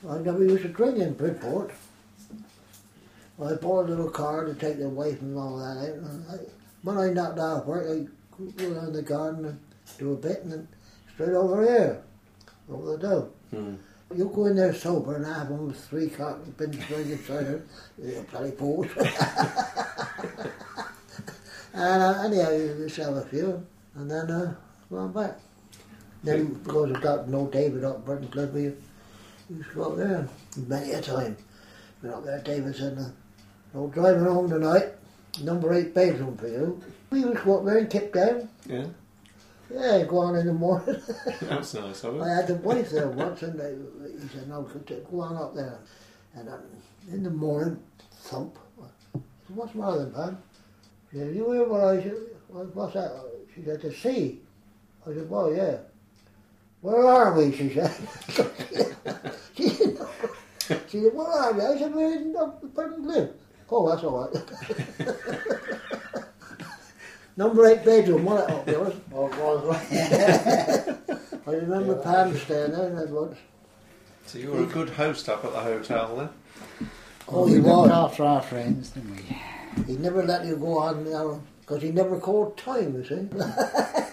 I never used to drink in Bridport. I bought a little car to take the wife and all that out. And when I knocked off work, I go down the garden and do a bit and then straight over here, over the dough. You go in there sober and have one with 3 cotton bins drinking cider, you're a bloody fool. And anyhow, you just have a few and then go on back. Then because I've got no David up Burton Cliff, we used to go up there many a time. Went up there, David said, no driving home tonight, number 8 bedroom for you. We used to go up there and kick down. Yeah? Yeah, go on in the morning. That's nice of it. I had the wife there once and he said, no, go on up there. And in the morning, thump. I said, what's the matter then, Pam? She said, you hear what I said? What's that? She said, the sea. I said, well, yeah. Where are we? She said. she said, where are we? I said, we're in Burton Cliff. Oh, that's all right. Number 8 bedroom, wasn't it, up yours? Oh, it was, right. I remember Pam staying there and once. So you were a good host up at the hotel then? Oh, we he looked was. after our friends, didn't we? He never let you go on, because he never called time, you see.